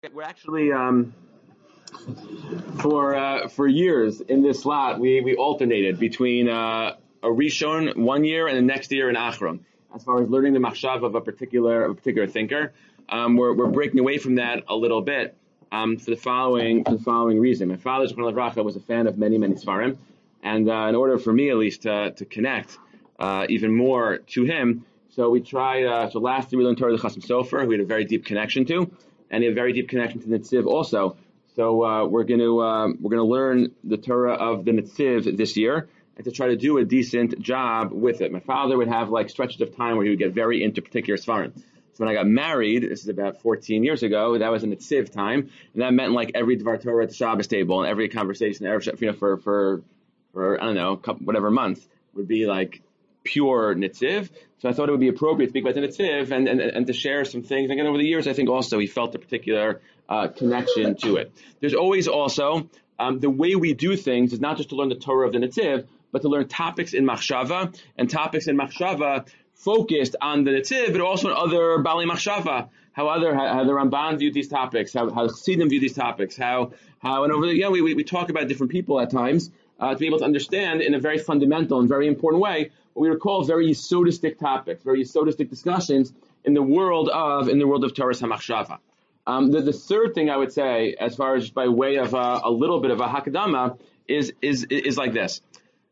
We're actually for years in this slot we alternated between a Rishon one year and the next year an Achron. As far as learning the machshav of a particular thinker, we're breaking away from that a little bit for the following reason. My father Zechron Levracha was a fan of many Sfarim, and in order for me at least to connect even more to him, so we tried. So last year we learned Torah the Chasam Sofer, who we had a very deep connection to, and a very deep connection to the Netziv also. So we're going to learn the Torah of the Netziv this year, and to try to do a decent job with it. My father would have like stretches of time where he would get very into particular Svarim. So when I got married, this is about 14 years ago, that was a Netziv time, and that meant like every Dvar Torah at the Shabbos table and every conversation, for I don't know, whatever month would be like pure Netziv. So I thought it would be appropriate to speak about the Netziv and to share some things. And again, over the years, I think also he felt a particular connection to it. There's always also the way we do things is not just to learn the Torah of the Netziv, but to learn topics in Machshava, and topics in Machshava focused on the Netziv, but also on other Bali Machshava, how the Ramban viewed these topics, how Chassidim view these topics, and over the, we talk about different people at times, to be able to understand in a very fundamental and very important way what we would call very Yisodistic topics, very Yisodistic discussions in the world of Torah HaMachshava. The third thing I would say, as far as by way of a little bit of a hakadama, is like this.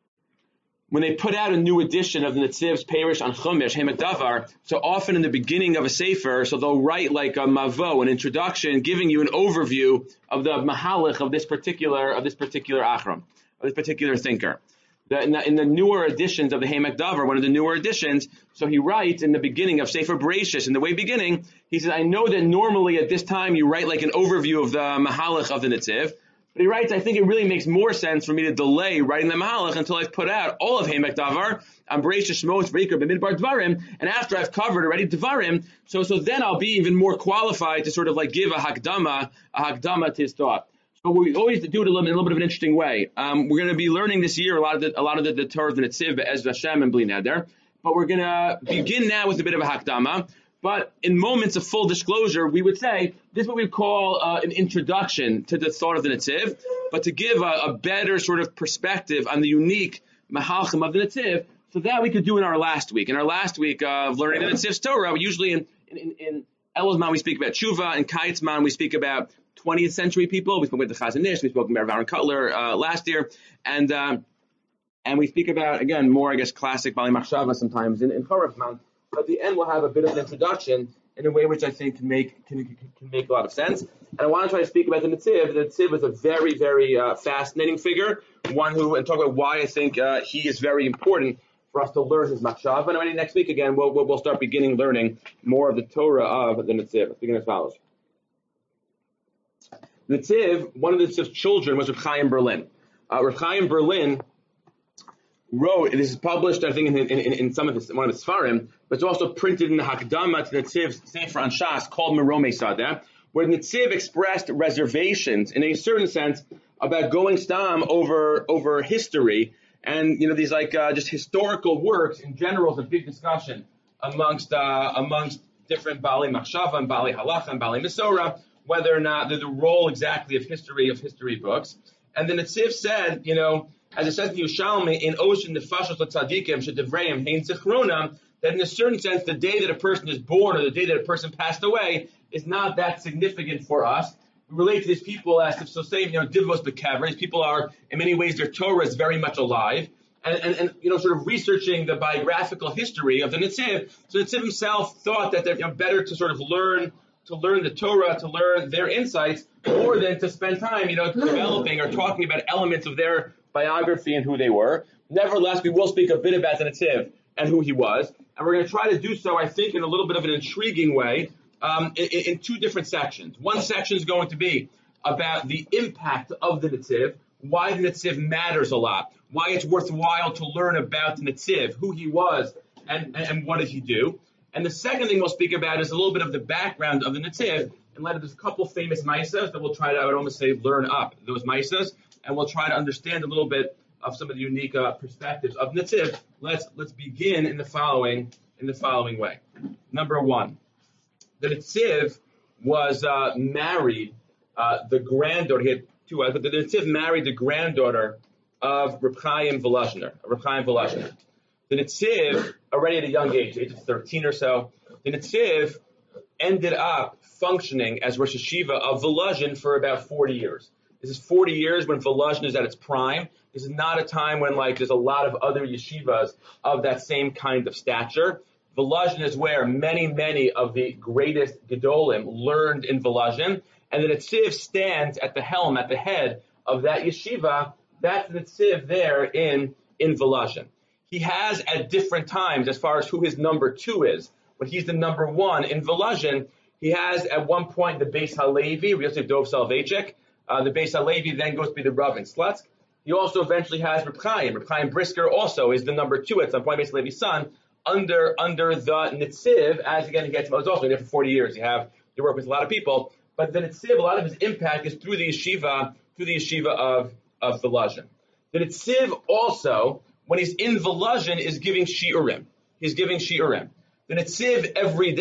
When they put out a new edition of the Netziv's Perish on Chumash, Hemek Davar, so often in the beginning of a sefer, so they'll write like a mavo, an introduction, giving you an overview of the mahalach of this particular achram, of this particular thinker. In the newer editions of the Hemek Davar, one of the newer editions, so he writes in the beginning of Sefer Bereshis, in the way beginning, he says, I know that normally at this time you write like an overview of the mahalach of the Netziv, but he writes, I think it really makes more sense for me to delay writing the mahalach until I've put out all of Hemek Davar, on Bereshis, Shmos, Vayikra, B'midbar, Dvarim, and after I've covered already Dvarim, so then I'll be even more qualified to sort of like give a hakdama to his thought. So we always do it in a little bit of an interesting way. We're going to be learning this year a lot of the Torah of the Netziv, Ezra Hashem and Bli Neder, but we're going to begin now with a bit of a hakdama. But in moments of full disclosure, we would say this is what we call an introduction to the thought of the Netziv, but to give a better sort of perspective on the unique mahalchim of the Netziv, so that we could do in our last week. In our last week of learning the Netziv's Torah, we usually in Elul's we speak about Tshuva, in Kaitzman we speak about 20th century people. We spoke about the Chazon Ish, we spoke about Aaron Cutler last year, and we speak about, again, more, I guess, classic Bali Machshava sometimes in Chorefman. But at the end, we'll have a bit of an introduction in a way which I think can make a lot of sense. And I want to try to speak about the Netziv. The Netziv is a very, very fascinating figure, and talk about why I think he is very important for us to learn his Machshava. And already next week, again, we'll start learning more of the Torah of the Netziv. Let's begin as follows. Netziv, one of the Netziv's children was Reb Chaim Berlin. Reb Chaim Berlin wrote, this is published, I think, in one of his Sfarim, but it's also printed in the Hakdama to Netziv's Sefer on Shas called Meromei Sadeh, where Netziv expressed reservations in a certain sense about going stam over history, and these like just historical works in general is a big discussion amongst different Bali Machshava and Bali Halacha and Bali Mesora, whether or not the role exactly of history books. And the Netziv said, as it says in Yerushalmi, in Ocean Nefashos L'Tzadikim Shedevreim Hein Zichronam, that in a certain sense, the day that a person is born or the day that a person passed away is not that significant for us. We relate to these people as if, so say, Divos Bekever, these people are, in many ways, their Torah is very much alive. And sort of researching the biographical history of the Netziv. So the Netziv himself thought that they're better to sort of learn the Torah, to learn their insights, more than to spend time, developing or talking about elements of their biography and who they were. Nevertheless, we will speak a bit about the Netziv and who he was, and we're going to try to do so, I think, in a little bit of an intriguing way, in two different sections. One section is going to be about the impact of the Netziv, why the Netziv matters a lot, why it's worthwhile to learn about the Netziv, who he was, and what did he do. And the second thing we'll speak about is a little bit of the background of the Netziv, in light of there's a couple famous Maisas that we'll try to, I would almost say, learn up those Maisas, and we'll try to understand a little bit of some of the unique perspectives of Netziv. Let's begin in the following way. Number one, the Netziv was married the granddaughter. He had two wives, but the Netziv married the granddaughter of Reb Chaim Volozhiner. The Netziv, already at a young age of 13 or so, the Netziv ended up functioning as Rosh Hashiva of Volozhin for about 40 years. This is 40 years when Volozhin is at its prime. This is not a time when there's a lot of other yeshivas of that same kind of stature. Volozhin is where many of the greatest Gedolim learned in Volozhin, and the Netziv stands at the helm, at the head of that yeshiva. That's the Netziv there in Volozhin. He has at different times, as far as who his number two is, when he's the number one in Volozhin, he has at one point the Beis Halevi, Yosef Dov Soloveitchik. The Beis Halevi then goes to be the Rav in Slutsk. He also eventually has Reb Chaim Brisker also is the number two at some point, Beis Halevi's son, under the Netziv, as again he gets, was also there for 40 years. You work with a lot of people, but the Netziv, a lot of his impact is through the yeshiva of Volozhin. The Netziv also, when he's in Volozhin, is giving shiurim. He's giving shiurim. The Netziv every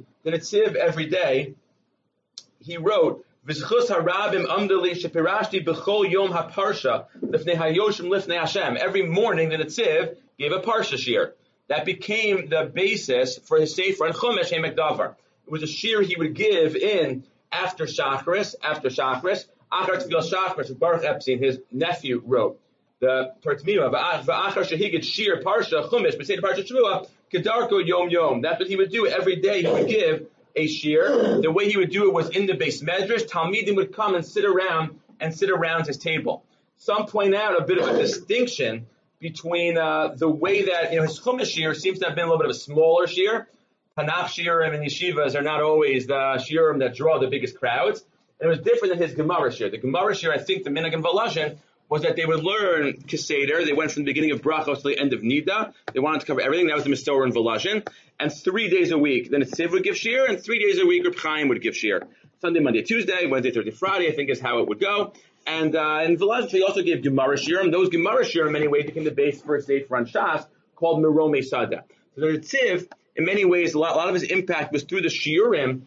day, he wrote, V'zchus harabim amdali shepirashti b'chol yom haparsha lifnei hayoshim lifnei Hashem. Every morning the Netziv gave a parsha shir. That became the basis for his Sefer and Chumash Hemek Davar. It was a shir he would give in after Shachris, Achar Tefillah Shachris, Baruch Epstein, his nephew, wrote. The Tortmima, V'achar shehigid shir parsha Chumash, b'sei parsha Shvuah, kedarko yom yom. That's what he would do every day. He would give a shir. The way he would do it was in the base medrash. Talmidim would come and sit around his table. Some point out a bit of a distinction between the way that his Chumash shir seems to have been a little bit of a smaller shir. Tanakh shiurim and yeshivas are not always the shiurim that draw the biggest crowds. And it was different than his Gemara shir. The Gemara shir, I think, the minhag in Volozhin was that they would learn Keseder. They went from the beginning of Brachos to the end of Nida. They wanted to cover everything. That was the Mesorah in Volozhin. And 3 days a week, then Netziv would give shir, and 3 days a week, Reb Chaim would give shir. Sunday, Monday, Tuesday, Wednesday, Thursday, Friday, I think is how it would go. And in Volozhin, he also gave Gemara shiurim. Those Gemara shiurim, in many ways, became the base for a Sefer on Shas called Meromei Sada. So the Netziv, in many ways, a lot of his impact was through the shiurim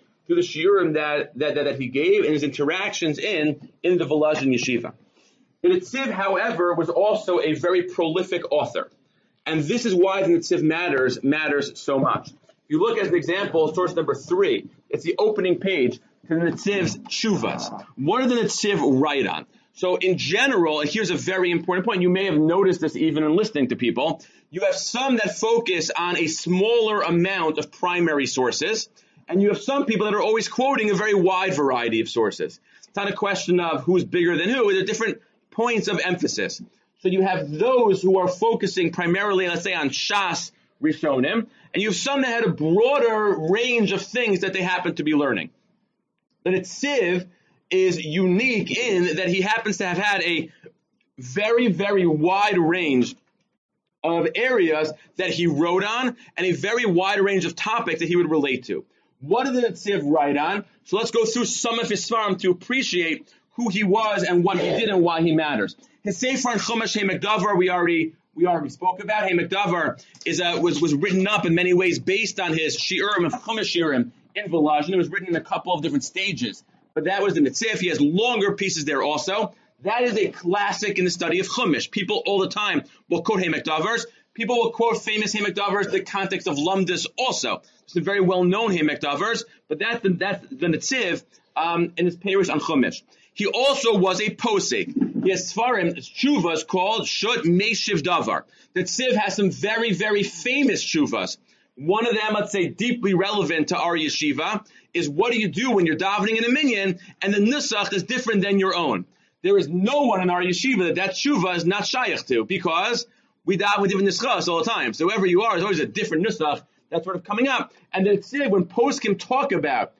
that he gave and his interactions in the Volozhin yeshiva. The Netziv, however, was also a very prolific author. And this is why the Netziv matters so much. If you look as an example, source number 3, it's the opening page to the Netziv's Tshuvas. What did the Netziv write on? So in general, and here's a very important point, you may have noticed this even in listening to people, you have some that focus on a smaller amount of primary sources, and you have some people that are always quoting a very wide variety of sources. It's not a question of who's bigger than who, they're different points of emphasis. So you have those who are focusing primarily, let's say, on Shas Rishonim, and you have some that had a broader range of things that they happen to be learning. The Netziv is unique in that he happens to have had a very, very wide range of areas that he wrote on, and a very wide range of topics that he would relate to. What did the Netziv write on? So let's go through some of his svarim to appreciate who he was and what he did and why he matters. His Sefer on Chumash Hemek Davar we already spoke about. Hemek Davar was written up in many ways based on his shiurim of Chumash shiurim in Volozhin. It was written in a couple of different stages, but that was the Netziv. He has longer pieces there also. That is a classic in the study of Chumash. People all the time will quote Hemek Davars. People will quote famous Hemek Davars in the context of Lumdus also. It's a very well-known Hemek Davars, but that's the Netziv in his Perush on Chumash. He also was a posek. He has Sfarim, Tshuvas called Shut Meshiv Davar. The Netziv has some very, very famous Tshuvas. One of them, let's say, deeply relevant to our yeshiva, is what do you do when you're davening in a minyan and the nusach is different than your own? There is no one in our yeshiva that tshuva is not shaykh to, because we daven with different nischas all the time. So wherever you are, there's always a different nusach that's sort of coming up. And then Netziv, when poskim talk about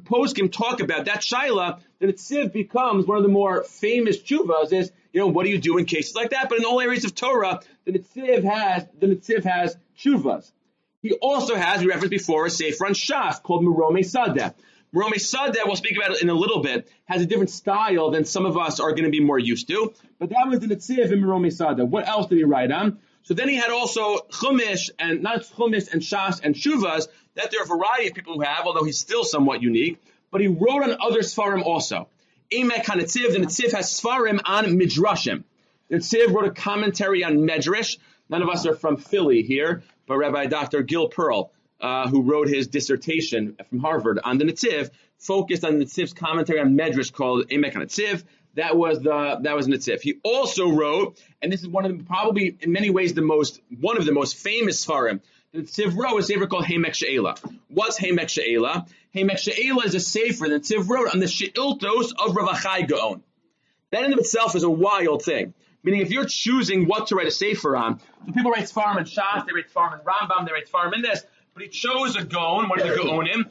that shaila, then Netziv becomes one of the more famous tshuvas is, what do you do in cases like that? But in all areas of Torah, the Netziv has tshuvas. He also has, we referenced before, a sefer on Shas called Meromei Sada. Meromei Sada, we'll speak about it in a little bit, has a different style than some of us are going to be more used to. But that was the Netziv in Meromei Sada. What else did he write on? So then he had also Chumash, and not Chumash and Shas and Shuvas, that there are a variety of people who have, although he's still somewhat unique. but he wrote on other Sfarim also. Emek HaNetziv, the Netziv has Sfarim on Midrashim. The Netziv wrote a commentary on Medrash. None of us are from Philly here, but Rabbi Dr. Gil Pearl, who wrote his dissertation from Harvard on the Netziv, focused on the Netziv's commentary on Medrash called Emek HaNetziv. That was Netziv. He also wrote, and this is one of the, probably in many ways one of the most famous Sfarim. The Netziv wrote a sefer called Heimek She'ela. What's Heimek She'ela? Heimek She'ela is a sefer that Netziv wrote on the She'iltos of Rav Achai Gaon. That in of itself is a wild thing. Meaning, if you're choosing what to write a sefer on, so people write Sfarim in Shas, they write Sfarim in Rambam, they write Sfarim in this, but he chose a Gaon, one of the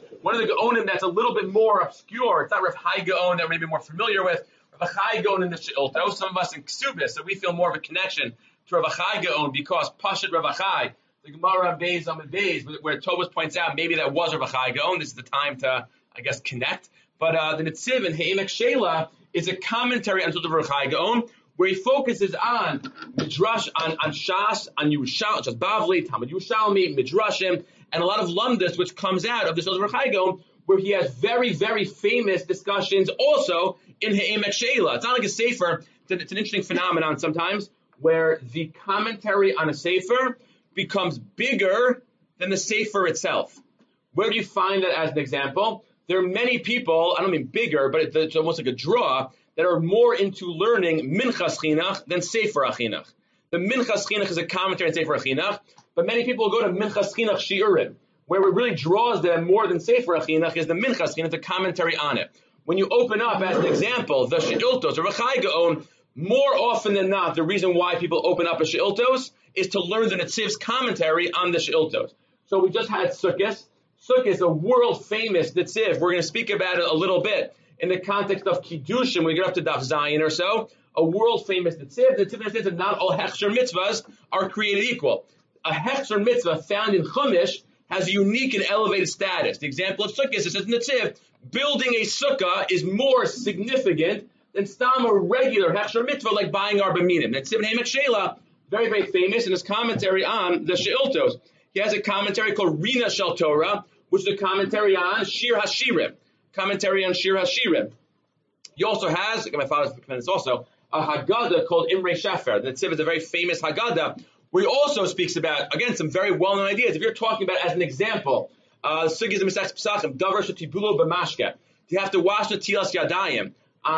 Gaonim that's a little bit more obscure. It's not Rav Chai Gaon that we're maybe more familiar with. Rav Achai Gaon in the She'iltos, some of us in Ksubis, so we feel more of a connection to Rav Achai Gaon because Pashut Rav Achai, the Gemara on Beis Amud Beis, where Tovas points out maybe that was Rav Achai Gaon. This is the time to, I guess, connect. But the Netziv in Heimek She'ela is a commentary on Rav Achai Gaon, where he focuses on Midrash, on Shas, on Yerushalmi, Shas Bavli, Talmud Yerushalmi, Midrashim, and a lot of Lumdus, which comes out of this Rav Achai Gaon, where he has very, very famous discussions also in Heimek She'ela. It's not like a sefer. It's an interesting phenomenon sometimes, where the commentary on a sefer becomes bigger than the sefer itself. Where do you find that as an example? There are many people, I don't mean bigger, but it's almost like a draw, that are more into learning Minchas Chinuch than Sefer HaChinuch. The Minchas Chinuch is a commentary on Sefer HaChinuch, but many people go to Minchas Chinuch Shiurim. Where it really draws them more than Sefer HaChinuch is the Minchas Chinuch, the commentary on it. When you open up, as an example, the She'iltos or Rav Chai Gaon, more often than not, the reason why people open up a She'iltos is to learn the Netziv's commentary on the She'iltos. So we just had Sukkot. Sukkot is a world-famous Netziv. We're going to speak about it a little bit in the context of Kiddushin, when we get up to Daf Zayin or so, a world-famous Netziv. The Netziv understands that not all Hechsher mitzvahs are created equal. A Hechsher mitzvah found in Chumash has a unique and elevated status. The example of Sukkot is, it says in Netziv, building a sukkah is more significant than stam a regular Hechsher mitzvah like buying Arba Minim. Netziv and Heimek She'ela, very, very famous in his commentary on the She'iltos. He has a commentary called Rina Shel Torah, which is a commentary on Shir HaShirim. Commentary on Shir HaShirim. He also has, my father's this also, a Haggadah called Imrei Shefer. The Netziv is a very famous Haggadah, where he also speaks about, again, some very well-known ideas. If you're talking about, as an example, Sugis Mesech Pesachim, Davar Shetibulo B'mashke. You have to wash the Tilas Yadayim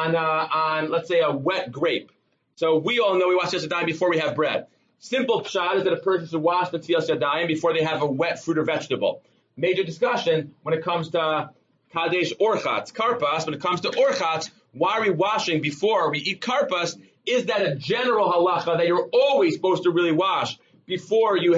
on, let's say, a wet grape. So we all know we wash the Tilas Yadayim before we have bread. Simple pshat is that a person should wash the Tilas Yadayim before they have a wet fruit or vegetable. Major discussion when it comes to Kadesh Orchatz, Karpas, when it comes to Orchatz, why are we washing before we eat Karpas? Is that a general halacha that you're always supposed to really wash before you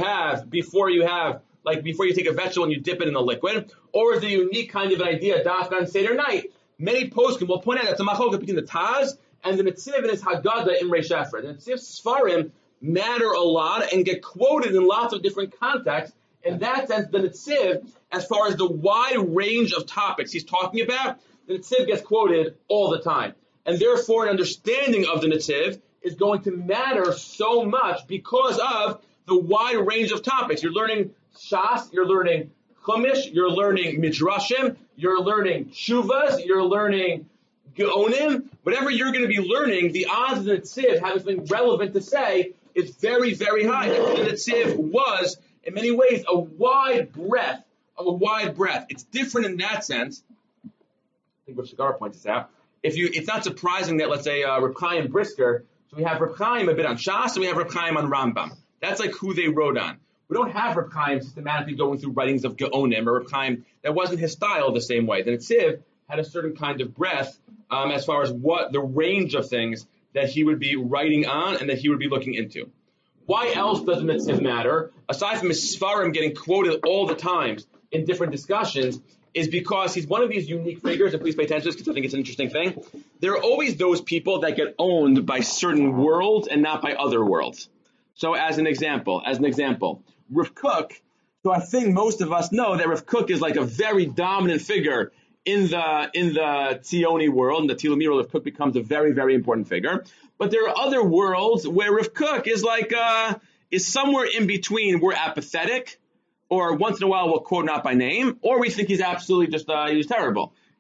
take a vegetable and you dip it in the liquid? Or is it a unique kind of an idea, Dafka on Seder night? Many poskim will point out that it's a machloket between the Taz and the Netziv and his Haggadah in Imrei Shefer. The Netziv's Sfarim matter a lot and get quoted in lots of different contexts. In that sense, the Netziv, as far as the wide range of topics he's talking about, the Netziv gets quoted all the time. And therefore, an understanding of the Netziv is going to matter so much because of the wide range of topics. You're learning Shas, you're learning Chumash, you're learning Midrashim, you're learning Shuvas, you're learning Geonim. Whatever you're going to be learning, the odds of the Netziv having something relevant to say is very, very high. The Netziv was, in many ways, a wide breadth. It's different in that sense. I think Rav Shigar points this out. It's not surprising that, let's say, Reb Chaim Brisker, so we have Reb Chaim a bit on Shas, and we have Reb Chaim on Rambam. That's like who they wrote on. We don't have Reb Chaim systematically going through writings of Geonim, or Reb Chaim, that wasn't his style the same way. The Netziv had a certain kind of breadth as far as what the range of things that he would be writing on and that he would be looking into. Why else does the Netziv matter? Aside from his Sfarim getting quoted all the times in different discussions, is because he's one of these unique figures, and please pay attention to this because I think it's an interesting thing. There are always those people that get owned by certain worlds and not by other worlds. So as an example, Rav Kook, so I think most of us know that Rav Kook is like a very dominant figure in the Tzioni world, in the Tilumi world. Rav Kook becomes a very, very important figure. But there are other worlds where Rav Kook is is somewhere in between. We're apathetic, or once in a while we'll quote not by name, or we think he's absolutely just, he's terrible.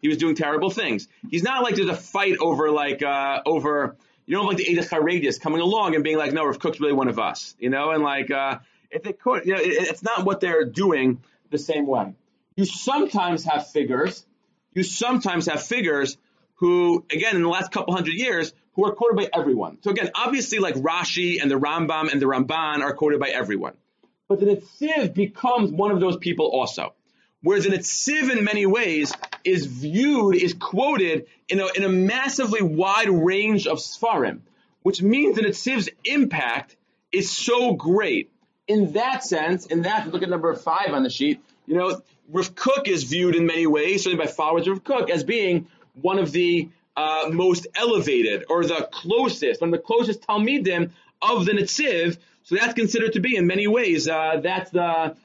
he was doing terrible things. He's not like there's a fight over like like the Eidah Charedis coming along and being like, no, Rav Kook's really one of us, and like if they could, it's not what they're doing the same way. You sometimes have figures who, again, in the last couple hundred years, who are quoted by everyone. So again, obviously like Rashi and the Rambam and the Ramban are quoted by everyone. But the Netziv becomes one of those people also. Whereas the Netziv in many ways is quoted in a massively wide range of Sfarim, which means the Netziv's impact is so great. In that sense, look at number 5 on the sheet, Rav Kook is viewed in many ways, certainly by followers of Rav Kook, as being one of the most elevated, or one of the closest Talmidim of the Netziv. So that's considered to be in many ways that's Rav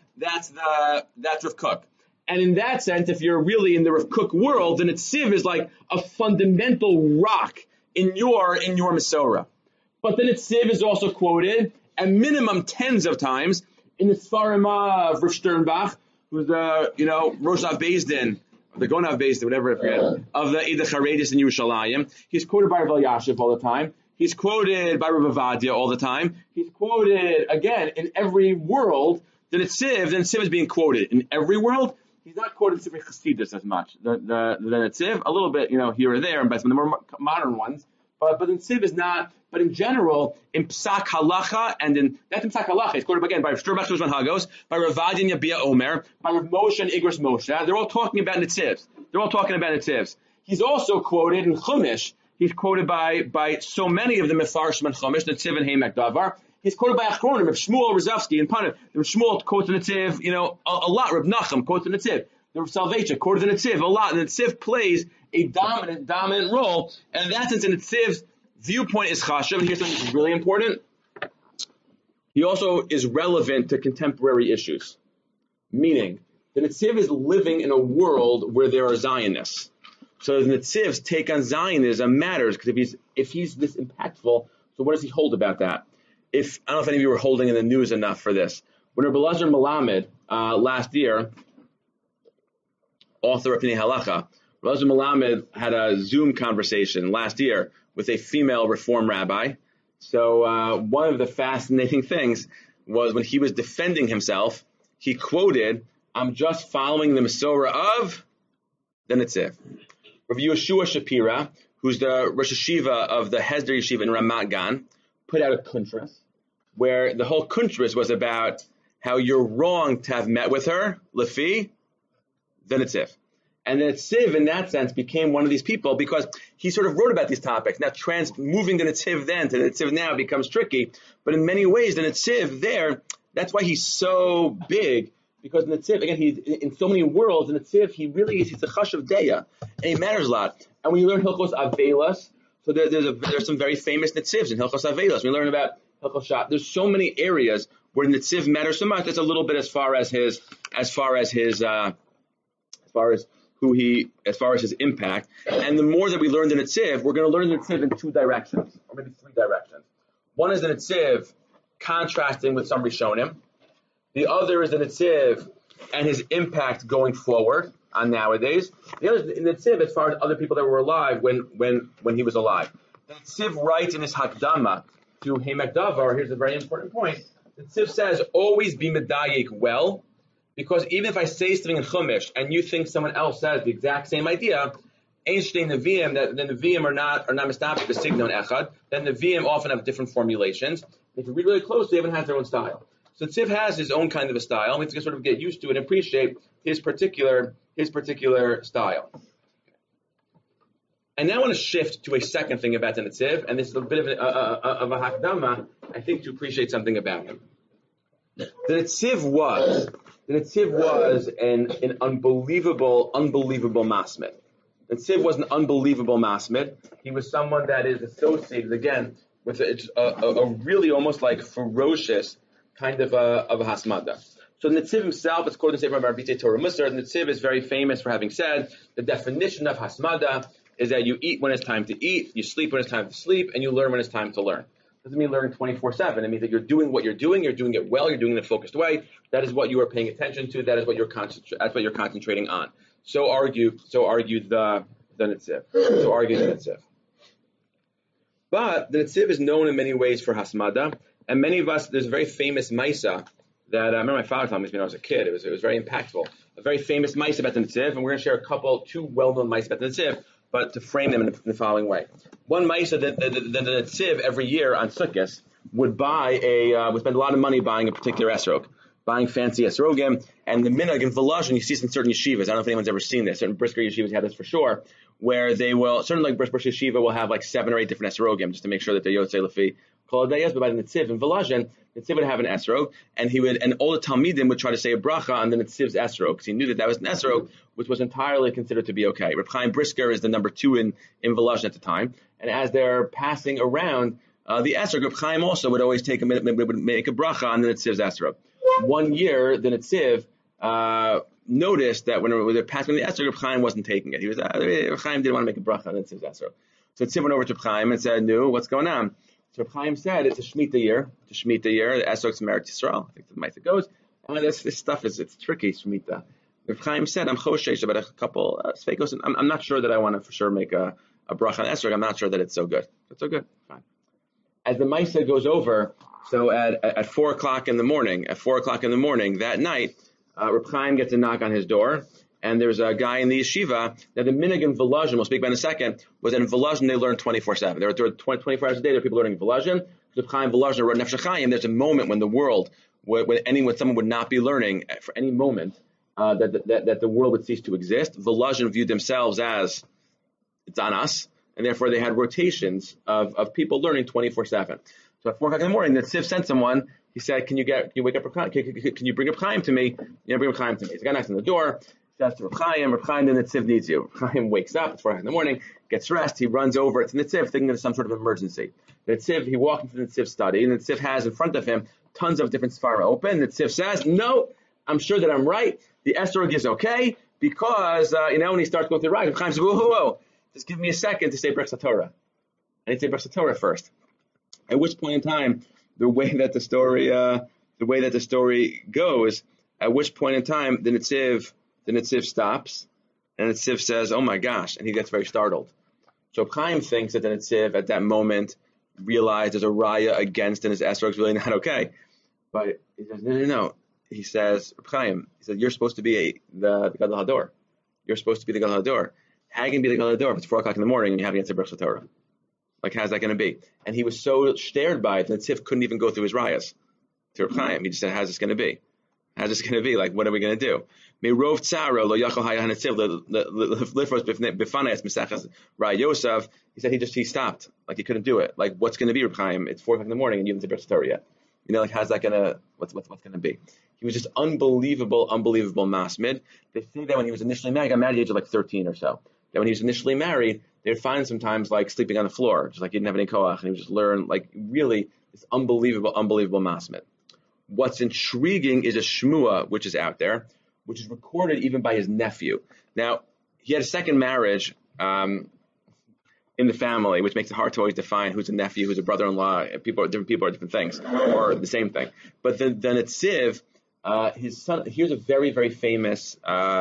Kook. And in that sense, if you're really in the Rav Kook world, then Netziv is like a fundamental rock in your Masorah. But the Netziv is also quoted at minimum tens of times in the Sfarim of Rav Sternbach, who's the Rosh Beis Din, the Gonav Beis Din, whatever I forget, of the Eidah Charedis in Yerushalayim. He's quoted by Rav Elyashiv all the time. He's quoted by Rav Avadia all the time. He's quoted again in every world. The Netziv is being quoted in every world. He's not quoted in Sifrei Chassidus as much. The Netziv, a little bit, here or there, but some of the more modern ones. But the Netziv is not. But in general, in Psak Halacha that's in Psak Halacha. It's quoted again by Rav Sternbach Shuzman Hagos, by Rav Vadia and Yabia Omer, by Rav Moshe and Igros Moshe. They're all talking about Netzivs. He's also quoted in Chumash. He's quoted by so many of the Mefarshim and Chumash, Netziv and Heimek Davar. He's quoted by Achronim, of Shmuel Rozovsky and Panah. Rav Shmuel quotes the Netziv, a lot. Rav Nachum quotes the Netziv. The Rav Salvation quoted the Netziv a lot. The Netziv plays a dominant role, and in that sense, the Netziv's viewpoint is chashuv, and here's something that's really important. He also is relevant to contemporary issues. Meaning, the Netziv is living in a world where there are Zionists. So the Netziv's take on Zionism matters, because if he's this impactful, so what does he hold about that? I don't know if any of you were holding in the news enough for this. When Rabbi Elazar Melamed, last year, author of Pnei Halacha, Rabbi Elazar Melamed had a Zoom conversation last year with a female Reform rabbi. So one of the fascinating things was when he was defending himself, he quoted, "I'm just following the Masorah of the Netziv." Rabbi Yeshua Shapira, who's the Rosh Hashiva of the Hesder Yeshiva in Ramat Gan, put out a kuntras, where the whole kuntras was about how you're wrong to have met with her, Lefi, the Netziv. And the Netziv, in that sense, became one of these people because he sort of wrote about these topics. Now, moving the Netziv then to the Netziv now becomes tricky. But in many ways, the Netziv there, that's why he's so big. Because the Netziv, again, he's in so many worlds. The Netziv, he's a chashuv deya. And he matters a lot. And when you learn Hilchos Avelos, so there's some very famous Netzivs in Hilchos Avelos. We learn about Hilchos Shat. There's so many areas where Netziv matters so much. That's a little bit as far as his impact. And the more that we learn the Netziv, we're going to learn the Netziv in 2 directions, or maybe 3 directions. One is the Netziv contrasting with some Rishonim. The other is the Netziv and his impact going forward on nowadays. The other is the Netziv as far as other people that were alive when he was alive. The Netziv writes in his Hakdama to Heimek Davar, here's a very important point. The Netziv says, always be medayik well, because even if I say something in Chumash and you think someone else says the exact same idea, Ein Shtei Neviim, that the Neviim are not mistapik b'signon echad, then the Neviim often have different formulations. If you read really closely, everyone has their own style. So Tziv has his own kind of a style. We have to sort of get used to it and appreciate his particular style. And now I want to shift to a second thing about the Netziv, and this is a bit of a hakdama, I think, to appreciate something about him. The Netziv was an unbelievable masmid. The Netziv was an unbelievable masmid. He was someone that is associated, again, with a really almost like ferocious kind of a hasmada. So the Netziv himself, it's quoted in Sefer Marbitei Torah Musar. The Netziv is very famous for having said the definition of hasmada is that you eat when it's time to eat, you sleep when it's time to sleep, and you learn when it's time to learn. It doesn't mean learn 24/7. It means that you're doing what you're doing it well, you're doing it in a focused way. That is what you are paying attention to. That is what you're concentrating on. So argued the Netziv. So argued the Netziv. But the Netziv is known in many ways for Hasmada, and many of us, there's a very famous Maisa that I remember my father telling me when I was a kid. It was very impactful. A very famous Maisa about the Netziv, and we're going to share two well-known Maisa about the Netziv, but to frame them in the following way. One Maisa that the Netziv every year on Sukkot would would spend a lot of money buying a particular esrog, buying fancy esrogim, and the minhag in Volozhin, you see this in certain yeshivas. I don't know if anyone's ever seen this. Certain brisker yeshivas have this for sure, where they will, certain like brisker yeshiva will have like 7 or 8 different esrogim just to make sure that they're yotzei lefi kol hadayos. But by the Netziv in Volozhin, the Netziv would have an esrog, and all the talmidim would try to say a bracha on the Netziv's esrog, because he knew that was an esrog, which was entirely considered to be okay. Reb Chaim Brisker is the number 2 in Volozhin at the time, and as they're passing around the esrog, Reb Chaim also would always would make a bracha on the Netziv's esrog. One year, the Netziv noticed that when they were passing the esrog, Reb Chaim wasn't taking it. Reb Chaim didn't want to make a bracha on the Netziv's esrog. So Netziv went over to Reb Chaim and said, "No, what's going on?" So Reb Chaim said, "It's a Shemitah year. It's a Shemitah year. The esrog's from Eretz Yisrael." I think the Maisa goes. And this stuff it's tricky, Shemitah. Reb Chaim said, "I'm choshesh about a couple sfeikos, and I'm not sure that I want to for sure make a bracha on esrog. I'm not sure that it's so good. It's so good. Fine." As the Maisa goes over, so at 4 o'clock in the morning, that night, Reb Chaim gets a knock on his door, and there's a guy in the yeshiva. Now the minhag in Volozhin, we'll speak about in a second, was that in Volozhin they learned 24/7. There were 24 hours a day. There were people learning in Volozhin. Reb Chaim Volozhin wrote Nefesh HaChaim. There's a moment when the world, when someone would not be learning for any moment, that the world would cease to exist. Volozhin viewed themselves as it's on us. And therefore, they had rotations of people learning 24/7. So at 4 o'clock in the morning, the Netziv sent someone. He said, "Can you wake up? Can you bring Reb Chaim to me? Bring Reb Chaim to me." So the guy knocks on the door. Says to Reb Chaim, the Netziv needs you." Reb Chaim wakes up. It's 4 o'clock in the morning. Gets dressed. He runs over to the Netziv, thinking there's some sort of emergency. The Netziv, he walks into the Netziv study, and the Netziv has in front of him tons of different Sfarim open. The Netziv says, "No, I'm sure that I'm right. The esrog is okay because when he starts going through the rag, Reb Chaim says, whoa. Just give me a second to say Brachas Torah. I need to say Brachas Torah first." At which point in time, the way that the story goes, at which point in time the Netziv stops, and the Netziv says, "Oh my gosh," and he gets very startled. So Chaim thinks that the Netziv at that moment realized there's a raya against and his esrog is really not okay. But he says, no. He says, Chaim, "You're supposed to be the Gadol Hador. You're supposed to be the Gadol Hador. How can you be the Gadol Hador if it's 4 o'clock in the morning and you haven't yet said Brachas Torah? Like, how's that going to be?" And he was so stared by it that Netziv couldn't even go through his rayas to Reb Chaim. He just said, "How's this going to be? How's this going to be? Like, what are we going to do?" Merov tzara lo yachol haya Netziv lifros b'fanayas misachas Raya Yosef. He said he stopped. Like, he couldn't do it. Like, what's going to be, Reb Chaim? It's 4 o'clock in the morning and you haven't said Brachas Torah yet. Like, how's that going to, what's going to be? He was just unbelievable masmid. They say that when he was initially married, he got married at the age of like 13 or so. That when he was initially married, they would find him sometimes like sleeping on the floor, just like he didn't have any koach, and he would just learn like really this unbelievable masmid. What's intriguing is a shmua which is out there, which is recorded even by his nephew. Now, he had a second marriage in the family, which makes it hard to always define who's a nephew, who's a brother-in-law. Different people are different things, or the same thing. But the Netziv, his son, here's a very, very famous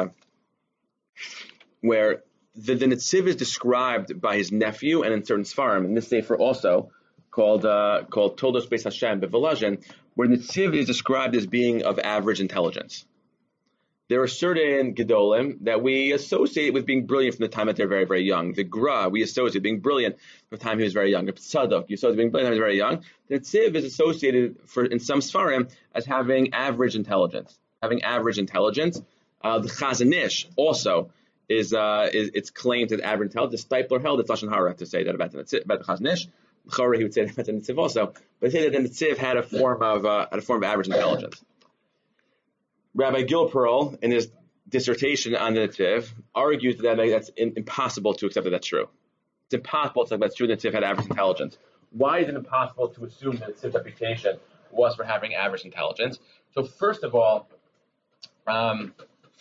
where the Netziv is described by his nephew and in certain Sfarim, and this sefer also called Toldos Beis Hashem Bevolozhin, where Netziv is described as being of average intelligence. There are certain Gedolim that we associate with being brilliant from the time that they're very, very young. The Gra, we associate being brilliant from the time he was very young. The Tzadok, you associate being brilliant when he was very young. The Netziv is associated in some Sfarim as having average intelligence. The Chazon Ish also is it's claimed that average intelligence. The Stipler held it's Lashon Hara to say that about the Chazon Ish. L'chorah he would say that about the Netziv also, but he said that the Netziv had a form of average intelligence. Rabbi Gilperl, in his dissertation on the Netziv, argues that that's impossible to accept that that's true. It's impossible to accept that's true that Netziv had average intelligence. Why is it impossible to assume that Netziv's reputation was for having average intelligence? So first of all, the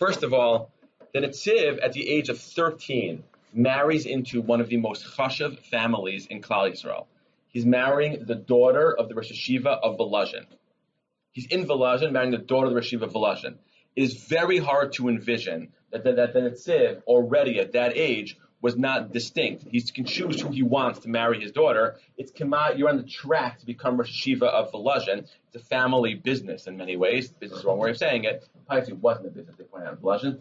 Netziv at the age of 13 marries into one of the most chashav families in Klal Yisrael. He's marrying the daughter of the Rosh Yeshiva of Volozhin. He's in Volozhin, marrying the daughter of the Rosh Yeshiva of Volozhin. It is very hard to envision that the Netziv already at that age was not distinct. He can choose who he wants to marry his daughter. You're on the track to become Rosh Hashiva of Volozhin. It's a family business in many ways. Business is the wrong way of saying it. Probably wasn't a business, they point out in Volozhin.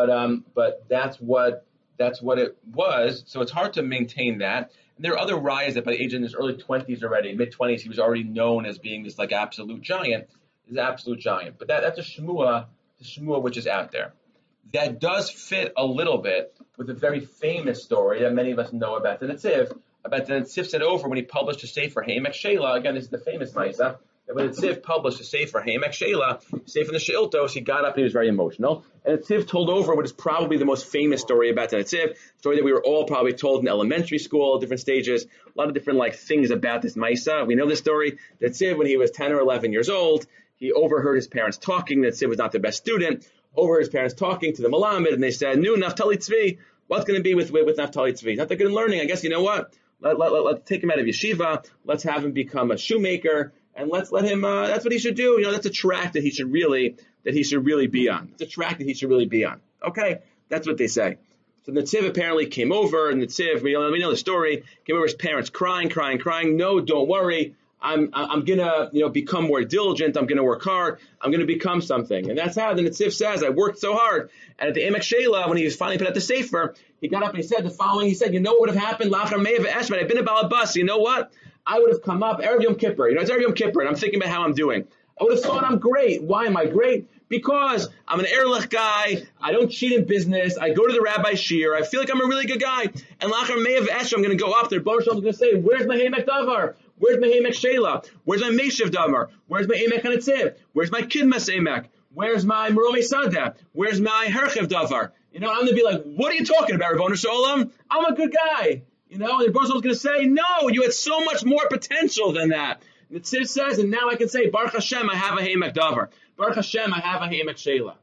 But that's what it was. So it's hard to maintain that. And there are other rayas that by the age in his early 20s already, mid-20s, he was already known as being this like absolute giant. He's an absolute giant. But that's a shmua which is out there. That does fit a little bit with a very famous story that many of us know about the Netziv. About the Netziv said over when he published a sefer, Heimek Sheila. Again, this is the famous Maisa. That when Netziv published a sefer, Heimek Sheila, sefer in the Sheiltos, he got up and he was very emotional. And Netziv told over what is probably the most famous story about the Netziv, story that we were all probably told in elementary school, different stages, a lot of different like things about this Maisa. We know this story. Netziv, when he was 10 or 11 years old, he overheard his parents talking. Netziv was not the best student. Over his parents talking to the Malamed, and they said, "Nu Naftali Tzvi, what's going to be with Naftali Tzvi? Not that good in learning. I guess you know what? Let's take him out of yeshiva. Let's have him become a shoemaker, and let's let him. That's what he should do. That's a track that he should really be on. It's a track that he should really be on. Okay, that's what they say. So Netziv apparently came over, and Netziv, we know the story. Came over, his parents crying. No, don't worry. I'm gonna become more diligent. I'm gonna work hard. I'm gonna become something, and that's how the Netziv says, I worked so hard. And at the Emek Sheila, when he was finally put out the sefer, he got up and he said the following. He said, "You know what would have happened? Lachar Me'ev Eshmet. I've been a balabas. You know what? I would have come up Erev Yom Kippur. It's Erev Yom Kippur, and I'm thinking about how I'm doing. I would have thought I'm great. Why am I great? Because I'm an Erlich guy. I don't cheat in business. I go to the rabbi shir. I feel like I'm a really good guy. And Lachar Me'ev Eshmet, I'm going to go up there. Baruch Shalom is going to say, where's my Heimek Davar? Where's my Heimek Sheila? Where's my Meshiv Davar? Where's my Eimek HaNetziv? Where's my Kidmas Eimek? Where's my Meromei Sada? Where's my Herchev Davar? I'm going to be like, what are you talking about, Ravona Shalom? I'm a good guy. And the Baruch Shalom is going to say, no, you had so much more potential than that. And Netziv says, and now I can say, Baruch Hashem, I have a Heimek Davar. Baruch Hashem, I have a Heimek Sheila.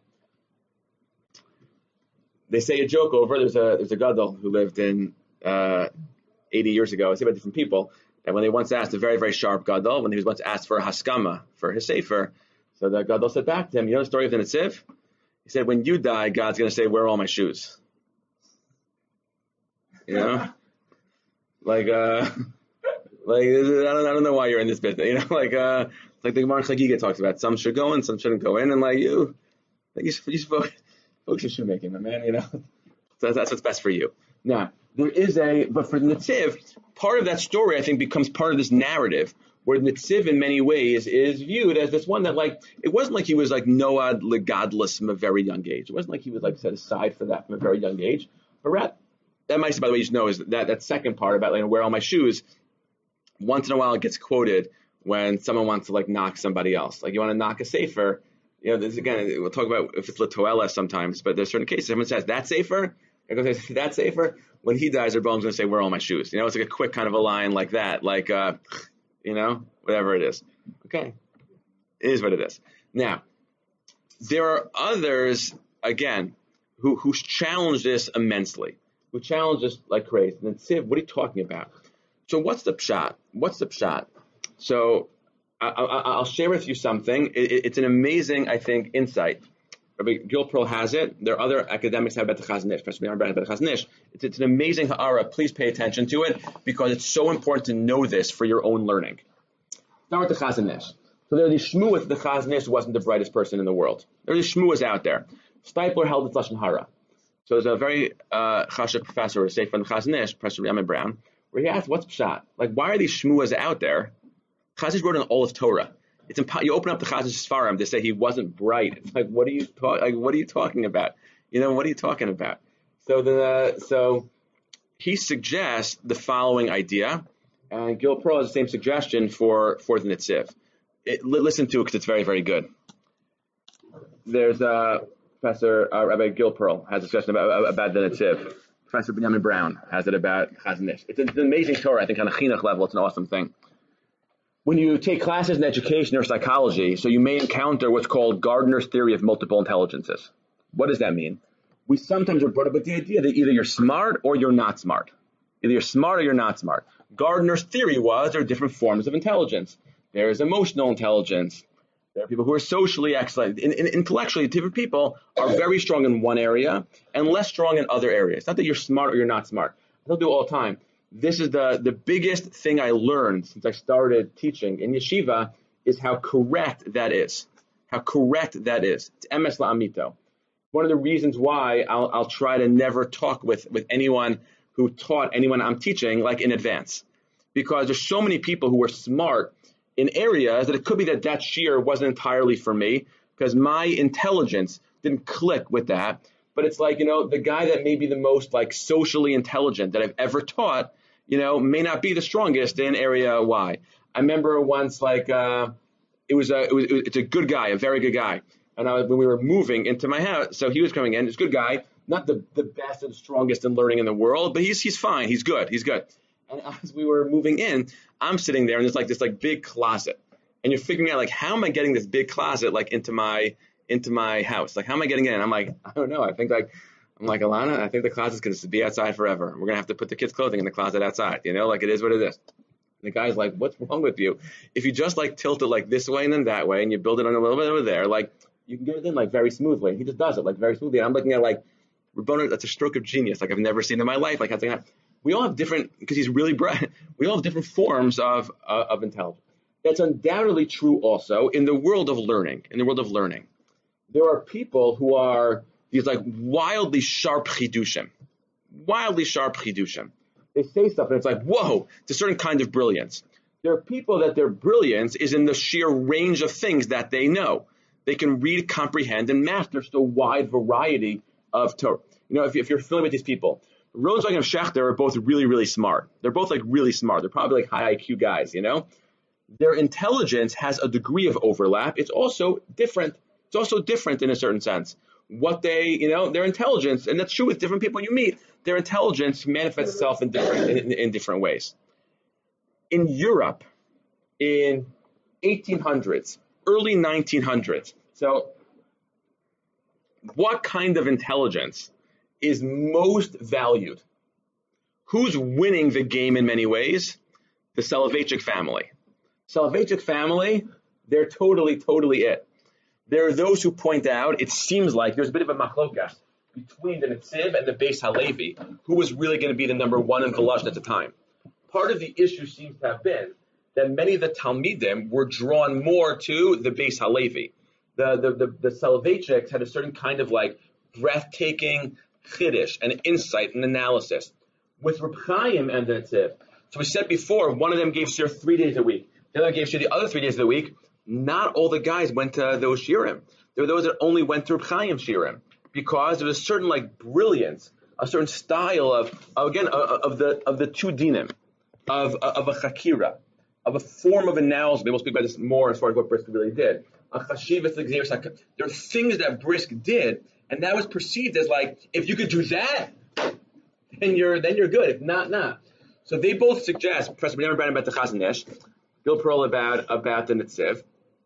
They say a joke over. There's a gadol who lived in 80 years ago. I say about different people. And when they once asked a very, very sharp gadol, when he was once asked for a haskama for his sefer, so the gadol said back to him, you know the story of the Netziv? He said, when you die, God's going to say, where are all my shoes? Like I don't know why you're in this business. Like the Gemara Chagiga talks about, some should go in, some shouldn't go in, and you should focus on shoemaking, my man. So that's what's best for you. Now, but for Netziv, part of that story, I think, becomes part of this narrative, where Netziv in many ways is viewed as this one that, it wasn't like he was like Noad legadless from a very young age. It wasn't like he was set aside for that from a very young age. But that might, by the way, you should know is that second part about wear all my shoes. Once in a while, it gets quoted when someone wants to knock somebody else. Like you want to knock a sefer. This again, we'll talk about if it's Latoela sometimes, but there's certain cases someone says that sefer. That sefer, when he dies, Rebbeinu is going to say, where are all my shoes? It's like a quick kind of a line like that, whatever it is. Okay. It is what it is. Now, there are others, again, who challenge this immensely, who challenge this like crazy. And then Siv, what are you talking about? So what's the pshat? So I'll share with you something. It's an amazing, I think, insight. Rabbi Gil Pearl has it. There are other academics have about the Chazon Ish. Professor Meir about the Chazon Ish. It's an amazing ha'ara. Please pay attention to it because it's so important to know this for your own learning. Start with the Chazon Ish. So there are these shmuas. The Chazon Ish wasn't the brightest person in the world. There are these shmuas out there. Stipler held its lashon hara. So there's a very chashuv professor, say from the Chazon Ish, Professor Yamin Brown, where he asked, "What's pshat? Why are these shmuas out there?" Chazon Ish wrote an Olaf Torah. It's you open up the Chazon Ish Sfarim to say he wasn't bright. It's what are you talking about? What are you talking about? So he suggests the following idea, and Gil Pearl has the same suggestion for the Netziv. Listen to it because it's very, very good. There's Professor Rabbi Gil Pearl has a discussion about the Netziv. Professor Benjamin Brown has it about Chazon Ish. It's an amazing Torah. I think on a chinuch level, it's an awesome thing. When you take classes in education or psychology, so you may encounter what's called Gardner's theory of multiple intelligences. What does that mean? We sometimes are brought up with the idea that either you're smart or you're not smart. Either you're smart or you're not smart. Gardner's theory was there are different forms of intelligence. There is emotional intelligence, There are people who are socially excellent. Intellectually, different people are very strong in one area and less strong in other areas. Not that you're smart or you're not smart. I don't do it all the time. This is the biggest thing I learned since I started teaching in yeshiva is how correct that is. How correct that is. It's emes la'amito. One of the reasons why I'll try to never talk with anyone who taught anyone I'm teaching like in advance. Because there's so many people who are smart in areas that it could be that sheer wasn't entirely for me because my intelligence didn't click with that. But it's like, the guy that may be the most like socially intelligent that I've ever taught, may not be the strongest in area Y. I remember once like it's a good guy, a very good guy. And when we were moving into my house, so he was coming in, he's a good guy, not the best and strongest in learning in the world, but he's fine, he's good. And as we were moving in, I'm sitting there and there's like this like big closet. And you're figuring out like, how am I getting this big closet like into my house? Like, how am I getting in? I'm like, I don't know. I'm like, Alana, I think the closet's going to be outside forever. We're going to have to put the kids' clothing in the closet outside, like it is what it is. And the guy's like, what's wrong with you? If you just like tilt it like this way and then that way and you build it on a little bit over there, like you can get it in like very smoothly. He just does it like very smoothly. And I'm looking at like, Rabboni, that's a stroke of genius. Like I've never seen in my life. Like how's that happen? We all have different, because he's really bright, we all have different forms of intelligence. That's undoubtedly true also in the world of learning. There are people who are these like wildly sharp chidushim. They say stuff and it's like, whoa, it's a certain kind of brilliance. There are people that their brilliance is in the sheer range of things that they know. They can read, comprehend, and master just a wide variety of Torah. If you're familiar with these people, Rosenzweig and Schechter are both really, really smart. They're both like really smart. They're probably like high IQ guys, Their intelligence has a degree of overlap. It's also different. In a certain sense. What they, their intelligence, and that's true with different people you meet, their intelligence manifests itself in different ways. In Europe, in 1800s, early 1900s, so what kind of intelligence is most valued? Who's winning the game in many ways? The Soloveitchik family. Soloveitchik family, they're totally it. There are those who point out, it seems like there's a bit of a machlokas between the Netziv and the Beis Halevi, who was really going to be the number one in Volozhin at the time. Part of the issue seems to have been that many of the Talmidim were drawn more to the Beis Halevi. The Soloveitchiks had a certain kind of like breathtaking chiddush and insight and analysis. With Reb Chaim and the Netziv, so we said before, one of them gave shir 3 days a week. The other gave shir the other 3 days of the week. Not all the guys went to those shirim. There were those that only went to Reb Chaim shirim because there was a certain like brilliance, a certain style of the two dinim, of a chakira, of a form of analysis. Maybe we'll speak about this more as far as what Brisk really did. There are things that Brisk did, and that was perceived as like, if you could do that, then you're good. If not, nah. So they both suggest, Professor Ben Brandon about the Chazon Ish, Gil Pearl about the Netziv,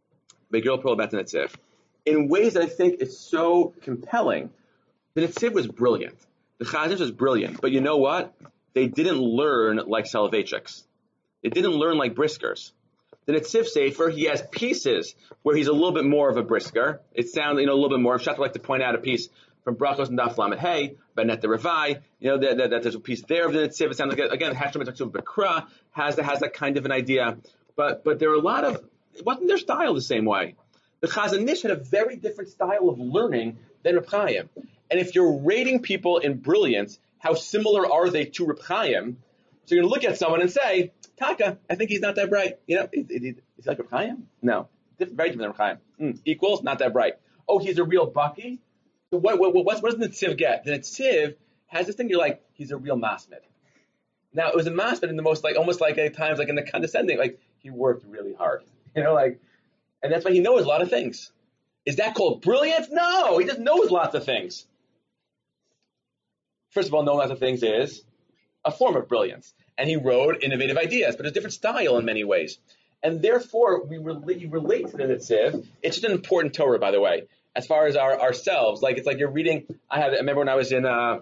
in ways that I think is so compelling. The Netziv was brilliant. The Chazon Ish was brilliant. But you know what? They didn't learn like Soloveitchiks. They didn't learn like Briskers. The Netziv Sefer, he has pieces where he's a little bit more of a Brisker. It sounds, a little bit more. I'd like to point out a piece from Brachos and Daf Lamed Hey, Benet the Revai, that there's a piece there of the Netziv. It sounds like, again, Hashem Mitzvah Bekra has that kind of an idea. But there are a lot of, it wasn't their style the same way. The Chazon Ish had a very different style of learning than Reb Chaim. And if you're rating people in brilliance, how similar are they to Reb Chaim? So you're going to look at someone and say, Taka, I think he's not that bright. Is he like Reb Chaim? No. Very different than Reb Chaim. Equals, not that bright. Oh, he's a real Bucky? So what does the Netziv get? The Netziv has this thing, you're like, he's a real masmid. Now, it was a masmid in the most, like, almost like at times, like in the condescending, like, he worked really hard. And that's why he knows a lot of things. Is that called brilliance? No, he just knows lots of things. First of all, knowing lots of things is a form of brilliance. And he wrote innovative ideas, but a different style in many ways. And therefore, you relate to the Netziv. It's just an important Torah, by the way, as far as ourselves. Like, it's like you're reading. I remember when I was in Rabbi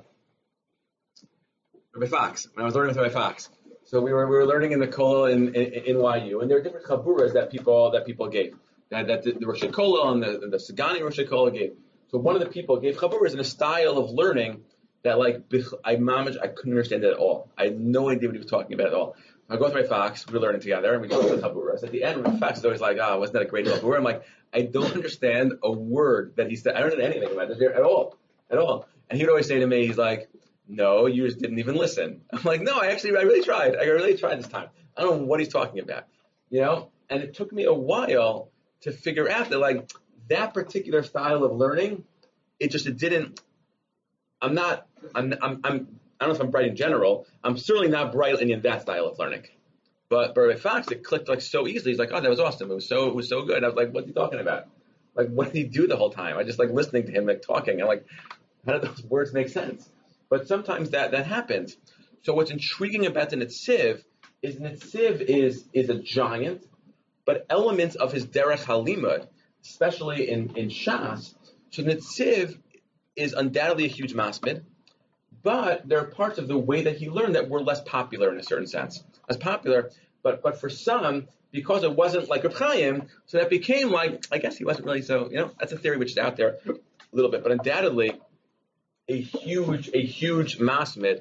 Fox, when I was learning with Rabbi Fox. So we were learning in the kollel in YU, and there are different chaburas that people gave. that the Rosh Hashanah and the Sagani Rosh Hashanah gave. So one of the people gave chaburas in a style of learning that I couldn't understand it at all. I had no idea what he was talking about at all. I go with my Fox, we're learning together, and we go through the chaburas. At the end, my Fox is always like, wasn't that a great chabura? I'm like, I don't understand a word that he said. I don't understand anything about this at all. And he would always say to me, he's like, no, you just didn't even listen. I'm like, no, I really tried. I really tried this time. I don't know what he's talking about, And it took me a while to figure out that that particular style of learning, I don't know if I'm bright in general. I'm certainly not bright in that style of learning. But Rabbi Fox, it clicked so easily. He's like, oh, that was awesome. It was so good. And I was like, what's he talking about? What did he do the whole time? I just listening to him talking. I'm like, how did those words make sense? But sometimes that happens. So what's intriguing about the Netziv is a giant, but elements of his derech halimud, especially in Shas. So Netziv is undoubtedly a huge masmid, but there are parts of the way that he learned that were less popular in a certain sense. As popular, but for some, because it wasn't like Reb Chaim, so that became I guess he wasn't really so, that's a theory which is out there a little bit, but undoubtedly a huge masmid.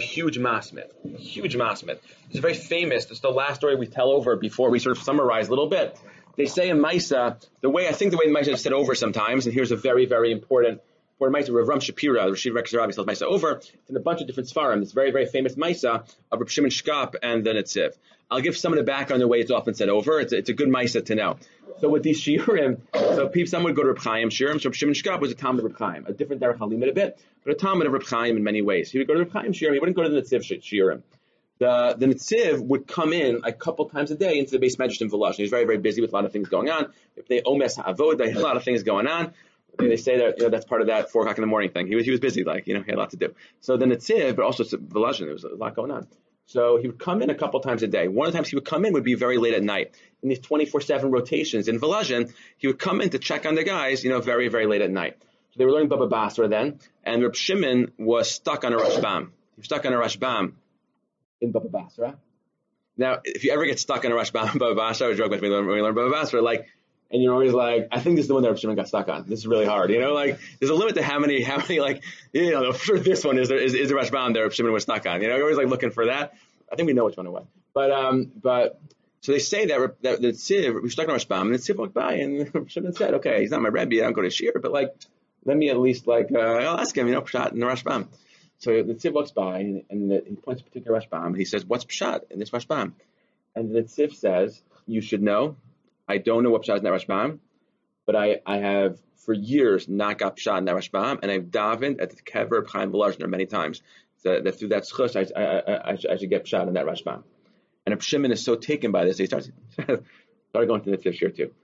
It's very famous. It's the last story we tell over before we sort of summarize a little bit. They say in Maisa, the way Maisa is said over sometimes, and here's a very, very important Maisa, Rav Ram Shapira, the Rashiv Rex Rabbi, tells Maisa over. It's in a bunch of different Sfarim. It's very, very famous Maisa of Reb Shimon Shkop and the Netziv. I'll give some of the background the way it's often said over. It's a good Maisa to know. So with these Shiurim, some would go to Reb Chaim Shiurim. So Reb Shimon Shkop was a Talmud of Reb Chaim, a different Derech Halimud a bit, but a Talmud of Reb Chaim in many ways. He would go to Reb Chaim Shiurim. He wouldn't go to the Netziv Shiurim. The Netziv would come in a couple times a day into the base medrash in Volozhin. He was very, very busy with a lot of things going on. If they omes ha'avod, they had a lot of things going on. They say that that's part of that 4 o'clock in the morning thing. He was busy, he had a lot to do. So the Netziv, but also Volozhin, there was a lot going on. So he would come in a couple times a day. One of the times he would come in would be very late at night. In these 24/7 rotations in Volozhin, he would come in to check on the guys, very, very late at night. So they were learning Baba Basra then, and Reb Shimon was stuck on a Rashbam. He was stuck on a Rashbam in Baba Basra. Now, if you ever get stuck on a Rashbam in Baba Basra, I would joke with me when we learn Baba Basra, and you're always like, I think this is the one that Reb Shimon got stuck on. This is really hard, there's a limit to how many, for this one is the Rashbam that Reb Shimon was stuck on. You're always looking for that. I think we know which one it was. But so they say that the Tziv, we stuck on Rashbam, and the Tziv walked by, and Reb Shimon said, okay, he's not my Rebbe, I don't go to Shir, but let me at least I'll ask him, Pshat in the Rashbam. So the Tziv walks by, and he points to a particular Rashbam, and he says, what's Pshat in this Rashbam? And the Tziv says, you should know, I don't know what Pshat is in that Rashbam, but I have for years not got Pshat in that Rashbam, and I've davened at the Kever of Chaim Volozhin many times. So that through that schush, I should get Pshat in that Rashbam. And Reb Shimon is so taken by this, he started going to the Netziv Shir too.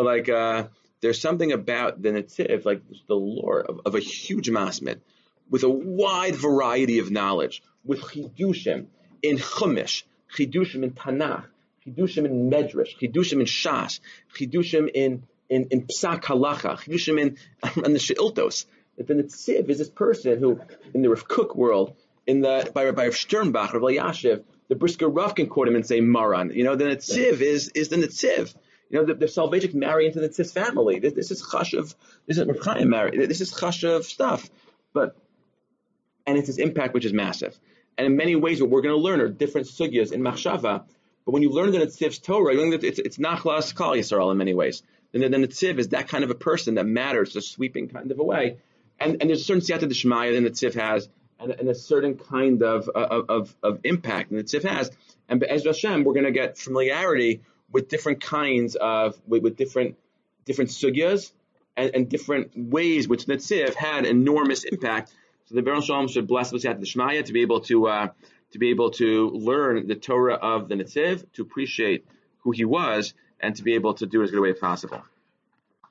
There's something about the Netziv, the lore of a huge masmid, with a wide variety of knowledge, with chidushim in Chumash, chidushim in Tanakh, chidushim in Medrash, chidushim in Shas, chidushim in Psak Halacha, chidushim in the Sheiltos. That the Netziv is this person who, in the Rav Kook world, by Rav Sternbach, Rav Elyashiv, the Brisker Rav can quote him and say Maran. The Netziv is the Netziv. The Salvagic marry into the Netziv family. This is chashuv. This is Rav Chaim marry. This is chashuv stuff. And it's this impact which is massive. And in many ways, what we're going to learn are different sugyas in Machshava. But when you learn the Netziv's Torah, you learn that it's Nachlas Kal Yisrael in many ways. And the Netziv is that kind of a person that matters, a sweeping kind of a way. And there's a certain siyata d'shmaya that the Netziv has, and a certain kind of impact the Netziv has. And Be'ez Hashem, we're going to get familiarity with different kinds of, with different sugyas and different ways which Netziv had enormous impact. So the Baruch Shalom should bless us at the Shmaya to be able to learn the Torah of the Netziv, to appreciate who he was, and to be able to do it as good a way as possible.